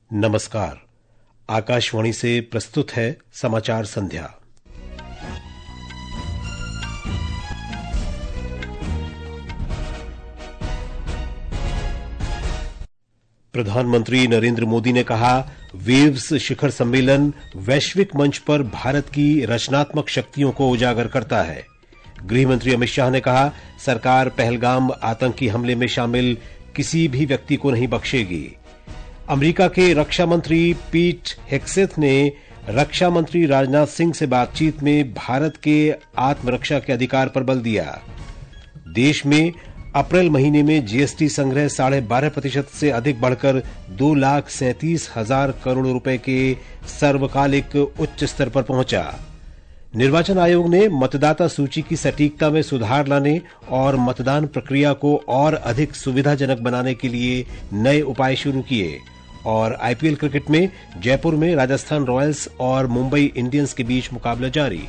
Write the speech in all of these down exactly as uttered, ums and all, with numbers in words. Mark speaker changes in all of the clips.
Speaker 1: नमस्कार। आकाशवाणी से प्रस्तुत है समाचार संध्या। प्रधानमंत्री नरेंद्र मोदी ने कहा, वेव्स शिखर सम्मेलन वैश्विक मंच पर भारत की रचनात्मक शक्तियों को उजागर करता है। गृहमंत्री अमित शाह ने कहा, सरकार पहलगाम आतंकी हमले में शामिल किसी भी व्यक्ति को नहीं बख्शेगी। अमेरिका के रक्षा मंत्री पीट हेग्सेथ ने रक्षा मंत्री राजनाथ सिंह से बातचीत में भारत के आत्मरक्षा के अधिकार पर बल दिया। देश में अप्रैल महीने में जीएसटी संग्रह साढ़े बारह प्रतिशत से अधिक बढ़कर दो लाख सैंतीस हजार करोड़ रुपए के सर्वकालिक उच्च स्तर पर पहुंचा। निर्वाचन आयोग ने मतदाता सूची की सटीकता में सुधार लाने और मतदान प्रक्रिया को और अधिक सुविधाजनक बनाने के लिए नए उपाय शुरू किए। और आईपीएल क्रिकेट में जयपुर में राजस्थान रॉयल्स और मुंबई इंडियंस के बीच मुकाबला जारी।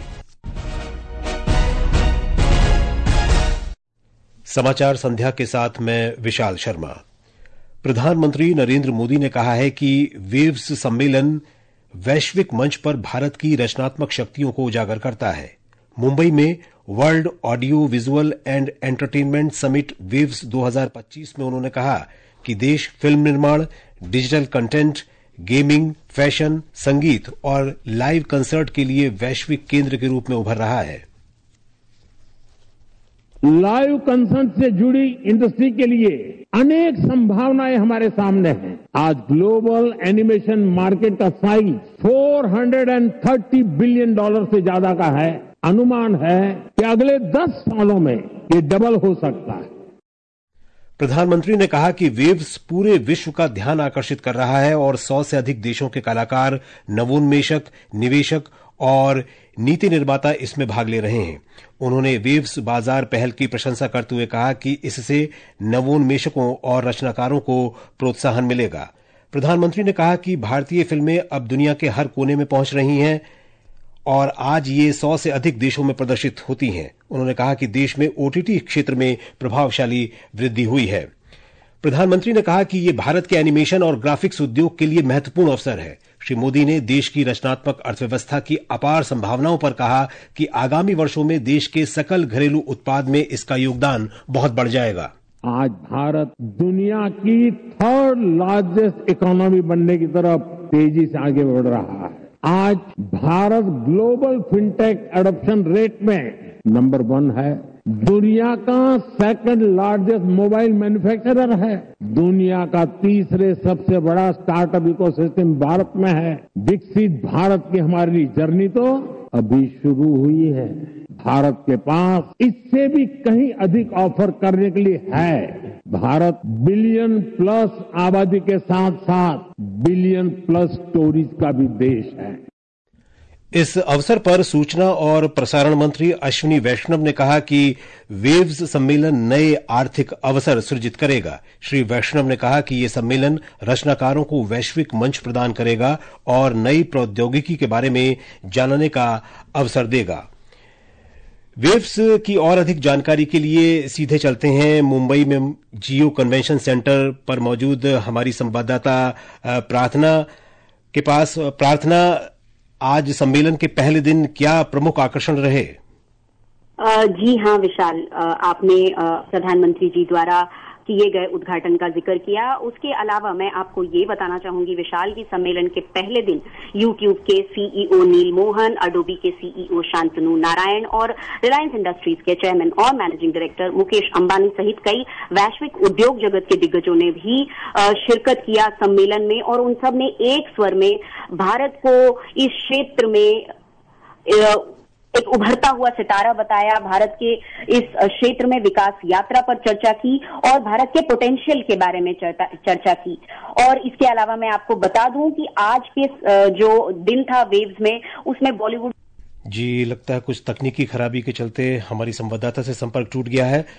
Speaker 1: समाचार संध्या के साथ मैं विशाल शर्मा। प्रधानमंत्री नरेंद्र मोदी ने कहा है कि वेव्स सम्मेलन वैश्विक मंच पर भारत की रचनात्मक शक्तियों को उजागर करता है। मुंबई में world audio visual and entertainment summit Waves दो हज़ार पच्चीस में उन्होंने कहा कि देश फिल्म निर्माण, डिजिटल कंटेंट, गेमिंग, फैशन, संगीत और लाइव कंसर्ट के लिए वैश्विक केंद्र के रूप में उभर रहा है।
Speaker 2: लाइव कंसर्ट से जुड़ी इंडस्ट्री के लिए अनेक संभावनाएं हमारे सामने हैं। आज ग्लोबल एनिमेशन मार्केट का साइज चार सौ तीस बिलियन डॉलर से ज्यादा का है। अनुमान है कि अगले दस सालों में ये डबल हो सकता है।
Speaker 1: प्रधानमंत्री ने कहा कि वेव्स पूरे विश्व का ध्यान आकर्षित कर रहा है और सौ से अधिक देशों के कलाकार, नवोन्मेषक, निवेशक और नीति निर्माता इसमें भाग ले रहे हैं। उन्होंने वेव्स बाजार पहल की प्रशंसा करते हुए कहा कि इससे नवोन्मेषकों और रचनाकारों को प्रोत्साहन मिलेगा। प्रधानमंत्री ने कहा कि भारतीय फिल्में अब दुनिया के हर कोने में पहुंच रही हैं और आज ये सौ से अधिक देशों में प्रदर्शित होती हैं। उन्होंने कहा कि देश में ओटीटी क्षेत्र में प्रभावशाली वृद्धि हुई है। प्रधानमंत्री ने कहा कि ये भारत के एनिमेशन और ग्राफिक्स उद्योग के लिए महत्वपूर्ण अवसर है। श्री मोदी ने देश की रचनात्मक अर्थव्यवस्था की अपार संभावनाओं पर कहा कि आगामी वर्षों में देश के सकल घरेलू उत्पाद में इसका योगदान बहुत बढ़ जाएगा।
Speaker 2: आज भारत दुनिया की थर्ड लार्जेस्ट इकोनॉमी बनने की तरफ तेजी से आगे बढ़ रहा है। आज Bharat global fintech adoption rate में नंबर वन है। दुनिया का सेकंड लार्जेस्ट मोबाइल मैन्युफैक्चरर है। दुनिया का तीसरे सबसे बड़ा स्टार्टअप इकोसिस्टम भारत में है। विकसित भारत की हमारी जर्नी तो अभी शुरू हुई है। भारत के पास इससे भी कहीं अधिक ऑफर करने के लिए है। भारत बिलियन प्लस आबादी के साथ साथ बिलियन प्लस स्टोरीज का भी देश है।
Speaker 1: इस अवसर पर सूचना और प्रसारण मंत्री अश्विनी वैष्णव ने कहा कि वेव्स सम्मेलन नए आर्थिक अवसर सृजित करेगा। श्री वैष्णव ने कहा कि ये सम्मेलन रचनाकारों को वैश्विक मंच प्रदान करेगा और नई प्रौद्योगिकी के बारे में जानने का अवसर देगा। वेव्स की और अधिक जानकारी के लिए सीधे चलते हैं मुंबई में जियो कन्वेंशन सेंटर पर मौजूद हमारी संवाददाता प्रार्थना के पास। प्रार्थना, आज सम्मेलन के पहले दिन क्या प्रमुख आकर्षण रहे?
Speaker 3: जी हाँ विशाल, आपने प्रधानमंत्री जी द्वारा किए गए उद्घाटन का जिक्र किया। उसके अलावा मैं आपको ये बताना चाहूंगी विशाल की सम्मेलन के पहले दिन यूट्यूब के सीईओ नील मोहन, अडोबी के सीईओ शांतनु नारायण और रिलायंस इंडस्ट्रीज के चेयरमैन और मैनेजिंग डायरेक्टर मुकेश अंबानी सहित कई वैश्विक उद्योग जगत के दिग्गजों ने भी शिरकत किया सम्मेलन में और उन सब ने एक स्वर में भारत को इस क्षेत्र में एक उभरता हुआ सितारा बताया। भारत के इस क्षेत्र में विकास यात्रा पर चर्चा की और भारत के पोटेंशियल के बारे में चर्चा की। और इसके अलावा मैं आपको बता दूं कि आज के जो दिन था वेव्स में, उसमें बॉलीवुड
Speaker 1: जी लगता है कुछ तकनीकी खराबी के चलते हमारी संवाददाता से संपर्क टूट गया है।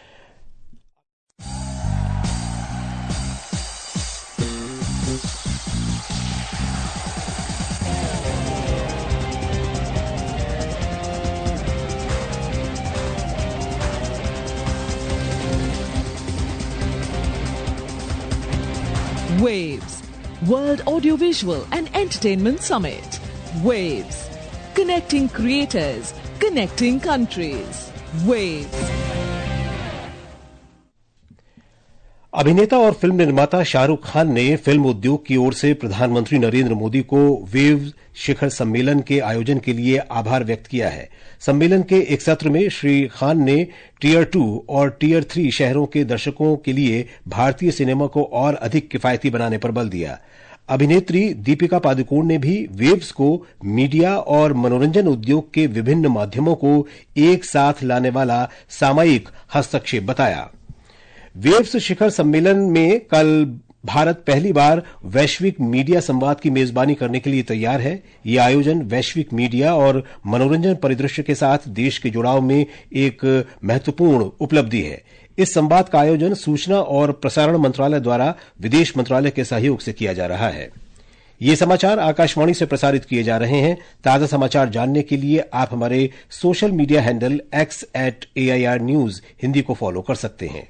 Speaker 4: Waves, World Audiovisual and Entertainment Summit. Waves. Connecting creators, connecting countries. Waves.
Speaker 1: अभिनेता और फिल्म निर्माता शाहरुख खान ने फिल्म उद्योग की ओर से प्रधानमंत्री नरेंद्र मोदी को वेव्स शिखर सम्मेलन के आयोजन के लिए आभार व्यक्त किया है। सम्मेलन के एक सत्र में श्री खान ने टीयर टू और टीयर थ्री शहरों के दर्शकों के लिए भारतीय सिनेमा को और अधिक किफायती बनाने पर बल दिया। अभिनेत्री दीपिका पादुकोण ने भी वेव्स को मीडिया और मनोरंजन उद्योग के विभिन्न माध्यमों को एक साथ लाने वाला सामयिक हस्तक्षेप बताया। वेव्स शिखर सम्मेलन में कल भारत पहली बार वैश्विक मीडिया संवाद की मेजबानी करने के लिए तैयार है। यह आयोजन वैश्विक मीडिया और मनोरंजन परिदृश्य के साथ देश के जुड़ाव में एक महत्वपूर्ण उपलब्धि है। इस संवाद का आयोजन सूचना और प्रसारण मंत्रालय द्वारा विदेश मंत्रालय के सहयोग से किया जा रहा है। ये समाचार आकाशवाणी से प्रसारित किए जा रहे हैं। ताजा समाचार जानने के लिए आप हमारे social media handle X at A I R news Hindi को फॉलो कर सकते हैं।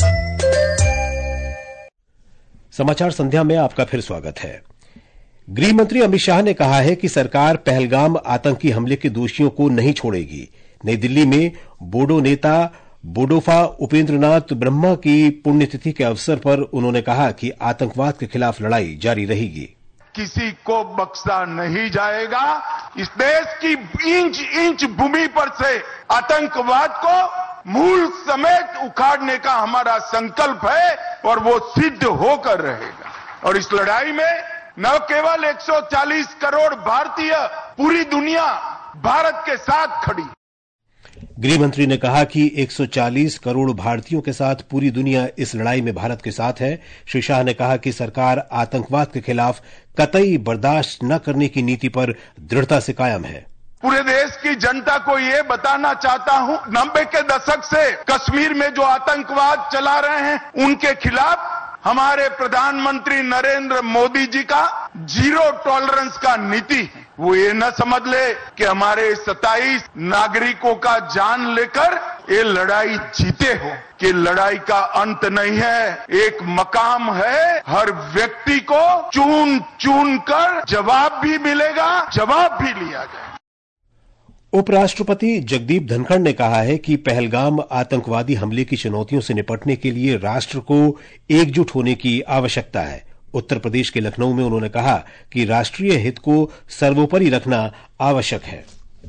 Speaker 1: समाचार संध्या में आपका फिर स्वागत है। गृह मंत्री अमित शाह ने कहा है कि सरकार पहलगाम आतंकी हमले के दोषियों को नहीं छोड़ेगी। नई दिल्ली में बोडो नेता बोडोफा उपेंद्रनाथ ब्रह्मा की पुण्यतिथि के अवसर पर उन्होंने कहा कि आतंकवाद के खिलाफ लड़ाई जारी रहेगी।
Speaker 5: किसी को बख्शा नहीं जाएगा। इस देश की इंच इंच भूमि पर से आतंकवाद को मूल समेत उखाड़ने का हमारा संकल्प है और वो सिद्ध होकर रहेगा। और इस लड़ाई में न केवल एक सौ चालीस करोड़ भारतीय, पूरी दुनिया भारत के साथ खड़ी।
Speaker 1: गृह मंत्री ने कहा कि एक सौ चालीस करोड़ भारतीयों के साथ पूरी दुनिया इस लड़ाई में भारत के साथ है। श्री शाह ने कहा कि सरकार आतंकवाद के खिलाफ कतई बर्दाश्त न करने की नीति पर दृढ़ता से कायम है।
Speaker 5: पूरे देश की जनता को ये बताना चाहता हूं, नब्बे के दशक से कश्मीर में जो आतंकवाद चला रहे हैं उनके खिलाफ हमारे प्रधानमंत्री नरेंद्र मोदी जी का जीरो टॉलरेंस का नीति है। वो ये न समझ ले कि हमारे सत्ताईस नागरिकों का जान लेकर ये लड़ाई जीते हो, कि लड़ाई का अंत नहीं है, एक मकाम है। हर व्यक्ति को चुन चुन कर जवाब भी मिलेगा, जवाब भी लिया जाए।
Speaker 1: उपराष्ट्रपति जगदीप धनखड़ ने कहा है कि पहलगाम आतंकवादी हमले की चुनौतियों से निपटने के लिए राष्ट्र को एकजुट होने की आवश्यकता है। उत्तर प्रदेश के लखनऊ में उन्होंने कहा कि राष्ट्रीय हित को सर्वोपरि रखना आवश्यक है।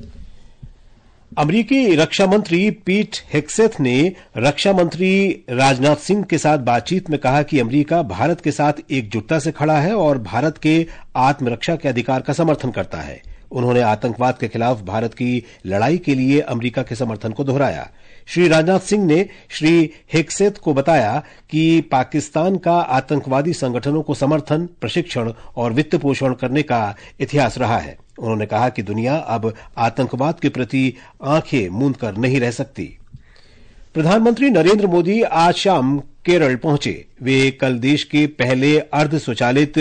Speaker 1: अमेरिकी रक्षा मंत्री पीट हेग्सेथ ने रक्षा मंत्री राजनाथ सिंह के साथ बातचीत में कहा कि अमेरिका भारत के साथ एकजुटता से खड़ा है और भारत के आत्मरक्षा के अधिकार का समर्थन करता है। उन्होंने आतंकवाद के खिलाफ भारत की लड़ाई के लिए अमेरिका के समर्थन को दोहराया। श्री राजनाथ सिंह ने श्री हेग्सेथ को बताया कि पाकिस्तान का आतंकवादी संगठनों को समर्थन, प्रशिक्षण और वित्त पोषण करने का इतिहास रहा है। उन्होंने कहा कि दुनिया अब आतंकवाद के प्रति आंखें मूंद कर नहीं रह सकती। प्रधानमंत्री नरेंद्र मोदी आज शाम केरल पहुंचे। वे कल देश के पहले अर्ध स्वचालित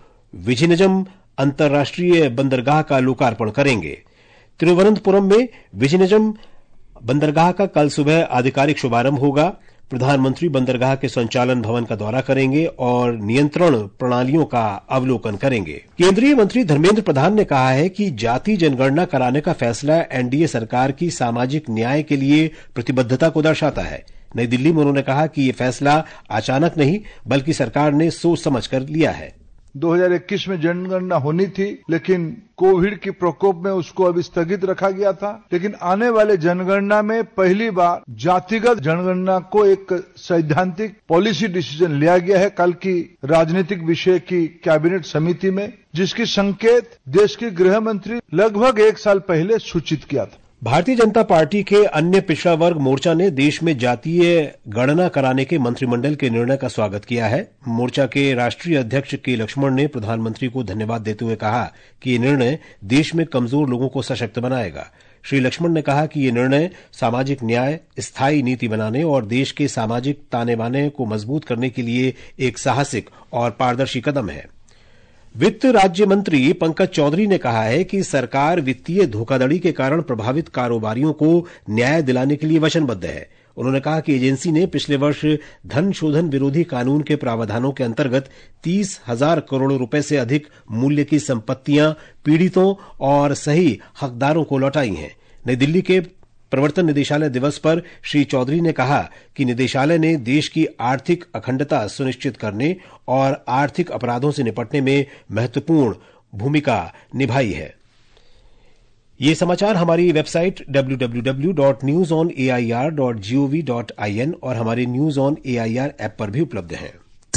Speaker 1: विजिनजम अंतर्राष्ट्रीय बंदरगाह का लोकार्पण करेंगे। तिरुवनंतपुरम में विजिनजम बंदरगाह का कल सुबह आधिकारिक शुभारंभ होगा। प्रधानमंत्री बंदरगाह के संचालन भवन का दौरा करेंगे और नियंत्रण प्रणालियों का अवलोकन करेंगे। केंद्रीय मंत्री धर्मेंद्र प्रधान ने कहा है कि जाति जनगणना कराने का फैसला एनडीए सरकार की सामाजिक न्याय के लिए प्रतिबद्धता को दर्शाता है। नई दिल्ली में उन्होंने कहा कि यह फैसला अचानक नहीं बल्कि सरकार ने सोच समझ कर लिया है।
Speaker 6: दो हज़ार इक्कीस में जनगणना होनी थी, लेकिन कोविड के प्रकोप में उसको अभी स्थगित रखा गया था। लेकिन आने वाले जनगणना में पहली बार जातिगत जनगणना को एक सैद्धांतिक पॉलिसी डिसीजन लिया गया है कल की राजनीतिक विषय की कैबिनेट समिति में, जिसकी संकेत देश के गृह मंत्री लगभग एक साल पहले सूचित किया था।
Speaker 1: भारतीय जनता पार्टी के अन्य पिछड़ा वर्ग मोर्चा ने देश में जातीय गणना कराने के मंत्रिमंडल के निर्णय का स्वागत किया है। मोर्चा के राष्ट्रीय अध्यक्ष के लक्ष्मण ने प्रधानमंत्री को धन्यवाद देते हुए कहा कि यह निर्णय देश में कमजोर लोगों को सशक्त बनाएगा। श्री लक्ष्मण ने कहा कि यह निर्णय सामाजिक न्याय, स्थायी नीति बनाने और देश के सामाजिक ताने बाने को मजबूत करने के लिए एक साहसिक और पारदर्शी कदम है। वित्त राज्य मंत्री पंकज चौधरी ने कहा है कि सरकार वित्तीय धोखाधड़ी के कारण प्रभावित कारोबारियों को न्याय दिलाने के लिए वचनबद्ध है। उन्होंने कहा कि एजेंसी ने पिछले वर्ष धन शोधन विरोधी कानून के प्रावधानों के अंतर्गत तीस हजार करोड़ रुपए से अधिक मूल्य की संपत्तियां पीड़ितों और सही हकदारों को लौटाई हैं। नई दिल्ली के प्रवर्तन निदेशालय दिवस पर श्री चौधरी ने कहा कि निदेशालय ने देश की आर्थिक अखंडता सुनिश्चित करने और आर्थिक अपराधों से निपटने में महत्वपूर्ण भूमिका निभाई है। ये समाचार हमारी website W W W dot news on A I R dot G O V dot I N और हमारे news on A I R app पर भी उपलब्ध हैं।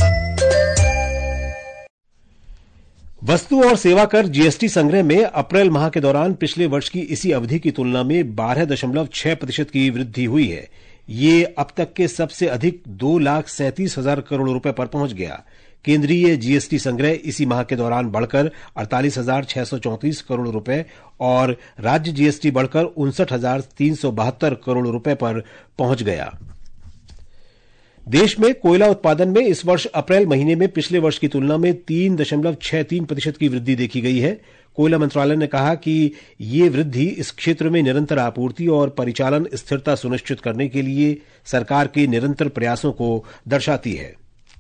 Speaker 1: वस्तु और सेवा कर जीएसटी संग्रह में अप्रैल माह के दौरान पिछले वर्ष की इसी अवधि की तुलना में बारह दशमलव छह प्रतिशत की वृद्धि हुई है। ये अब तक के सबसे अधिक दो लाख सैंतीस हजार करोड़ रुपए पर पहुंच गया। केंद्रीय जीएसटी संग्रह इसी माह के दौरान बढ़कर अड़तालीस हजार छह सौ चौंतीस करोड़ रुपए और राज्य जीएसटी बढ़कर उनसठ हजार तीन सौ बहत्तर करोड़ रुपए पर पहुंच गया। देश में कोयला उत्पादन में इस वर्ष अप्रैल महीने में पिछले वर्ष की तुलना में तीन दशमलव छह तीन प्रतिशत की वृद्धि देखी गई है। कोयला मंत्रालय ने कहा कि ये वृद्धि इस क्षेत्र में निरंतर आपूर्ति और परिचालन स्थिरता सुनिश्चित करने के लिए सरकार के निरंतर प्रयासों को दर्शाती है।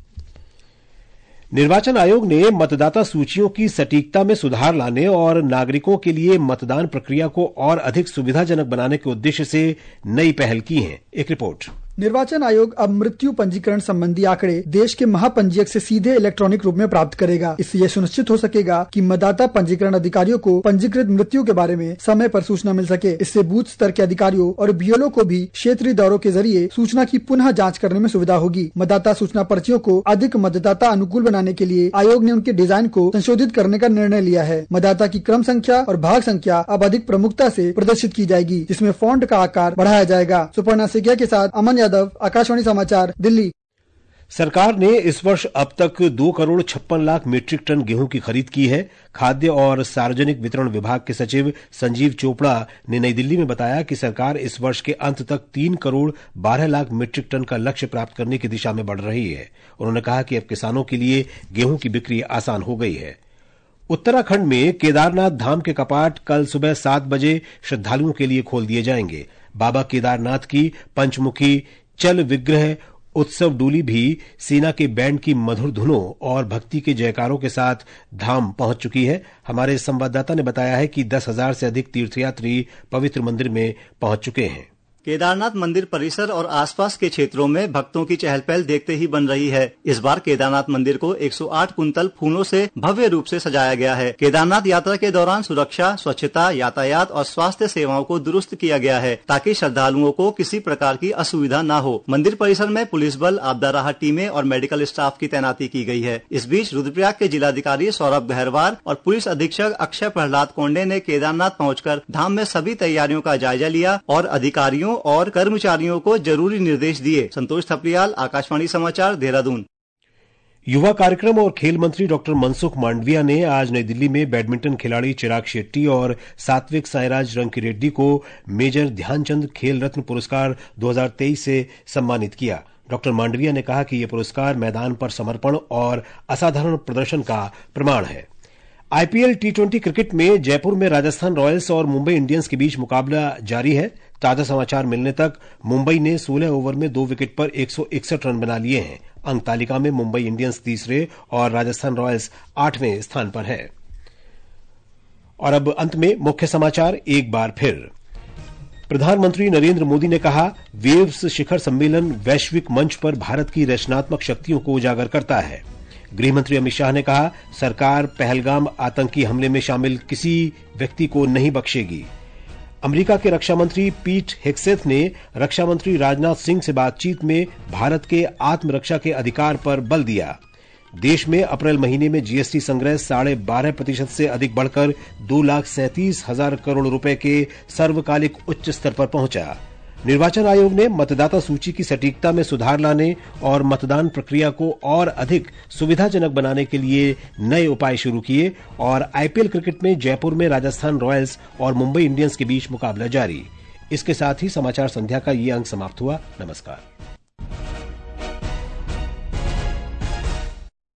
Speaker 1: निर्वाचन आयोग ने मतदाता सूचियों की सटीकता में सुधार लाने और नागरिकों के लिए मतदान प्रक्रिया को और अधिक सुविधाजनक बनाने के उद्देश्य से नई पहल की है। एक रिपोर्ट।
Speaker 7: निर्वाचन आयोग अब मृत्यु पंजीकरण संबंधी आंकड़े देश के महापंजीयक से सीधे इलेक्ट्रॉनिक रूप में प्राप्त करेगा। इससे यह सुनिश्चित हो सकेगा कि मतदाता पंजीकरण अधिकारियों को पंजीकृत मृत्यु के बारे में समय पर सूचना मिल सके। इससे बूथ स्तर के अधिकारियों और बीएलओ को भी क्षेत्रीय दौरों के जरिए सूचना की पुनः जाँच करने में सुविधा होगी। मतदाता सूचना पर्चियों को अधिक मतदाता अनुकूल बनाने के लिए आयोग ने उनके डिजाइन को संशोधित करने का निर्णय लिया है। मतदाता की क्रम संख्या और भाग संख्या अब अधिक प्रमुखता से प्रदर्शित की जाएगी, जिसमें फॉन्ट का आकार बढ़ाया जाएगा। सुपर्णा सेकिया के साथ अमन यादव, आकाशवाणी समाचार, दिल्ली।
Speaker 1: सरकार ने इस वर्ष अब तक दो करोड़ छप्पन लाख मीट्रिक टन गेहूं की खरीद की है। खाद्य और सार्वजनिक वितरण विभाग के सचिव संजीव चोपड़ा ने नई दिल्ली में बताया कि सरकार इस वर्ष के अंत तक तीन करोड़ बारह लाख मीट्रिक टन का लक्ष्य प्राप्त करने की दिशा में बढ़ रही है। उन्होंने कहा कि अब किसानों के लिए गेहूं की बिक्री आसान हो गई है। उत्तराखंड में केदारनाथ धाम के कपाट कल सुबह सात बजे श्रद्धालुओं के लिए खोल दिए जाएंगे। बाबा केदारनाथ की पंचमुखी चल विग्रह उत्सव डोली भी सेना के बैंड की मधुर धुनों और भक्ति के जयकारों के साथ धाम पहुंच चुकी है। हमारे संवाददाता ने बताया है कि दस हजार से अधिक तीर्थयात्री पवित्र मंदिर में पहुंच चुके हैं।
Speaker 8: केदारनाथ मंदिर परिसर और आसपास के क्षेत्रों में भक्तों की चहल पहल देखते ही बन रही है। इस बार केदारनाथ मंदिर को एक सौ आठ कुंतल फूलों से भव्य रूप से सजाया गया है। केदारनाथ यात्रा के दौरान सुरक्षा, स्वच्छता, यातायात और स्वास्थ्य सेवाओं को दुरुस्त किया गया है ताकि श्रद्धालुओं को किसी प्रकार की असुविधा न हो। मंदिर परिसर में पुलिस बल, आपदा राहत टीमें और मेडिकल स्टाफ की तैनाती की गई है। इस बीच रुद्रप्रयाग के जिलाधिकारी सौरभ गहरवार और पुलिस अधीक्षक अक्षय प्रहलाद कोंडे ने केदारनाथ पहुंचकर धाम में सभी तैयारियों का जायजा लिया और अधिकारियों और कर्मचारियों को जरूरी निर्देश दिए। संतोष थपलियाल, आकाशवाणी समाचार, देहरादून।
Speaker 1: युवा कार्यक्रम और खेल मंत्री डॉक्टर मनसुख मांडविया ने आज नई दिल्ली में बैडमिंटन खिलाड़ी चिराग शेट्टी और सात्विक साईराज रंकीरेड्डी को मेजर ध्यानचंद खेल रत्न पुरस्कार दो हजार तेईस से सम्मानित किया। डॉक्टर मांडविया ने कहा कि यह पुरस्कार मैदान पर समर्पण और असाधारण प्रदर्शन का प्रमाण है। आईपीएल टी ट्वेंटी क्रिकेट में जयपुर में राजस्थान रॉयल्स और मुंबई इंडियंस के बीच मुकाबला जारी है। ताजा समाचार मिलने तक मुंबई ने सोलह ओवर में दो विकेट पर एक सौ इकसठ रन बना लिए हैं। अंक तालिका में मुंबई इंडियंस तीसरे और राजस्थान रॉयल्स आठवें स्थान पर है। और अब अंत में मुख्य समाचार एक बार फिर। प्रधानमंत्री नरेंद्र मोदी ने कहा, वेव्स शिखर सम्मेलन वैश्विक मंच पर भारत की रचनात्मक शक्तियों को उजागर करता है। गृहमंत्री अमित शाह ने कहा, सरकार पहलगाम आतंकी हमले में शामिल किसी व्यक्ति को नहीं बख्शेगी। अमेरिका के रक्षा मंत्री पीट हेग्सेथ ने रक्षा मंत्री राजनाथ सिंह से बातचीत में भारत के आत्मरक्षा के अधिकार पर बल दिया। देश में अप्रैल महीने में जीएसटी संग्रह साढ़े बारह प्रतिशत से अधिक बढ़कर दो लाख सैंतीस हजार करोड़ रुपए के सर्वकालिक उच्च स्तर पर पहुंचा। निर्वाचन आयोग ने मतदाता सूची की सटीकता में सुधार लाने और मतदान प्रक्रिया को और अधिक सुविधाजनक बनाने के लिए नए उपाय शुरू किए। और आईपीएल क्रिकेट में जयपुर में राजस्थान रॉयल्स और मुंबई इंडियंस के बीच मुकाबला जारी। इसके साथ ही समाचार संध्या का ये अंक समाप्त हुआ। नमस्कार।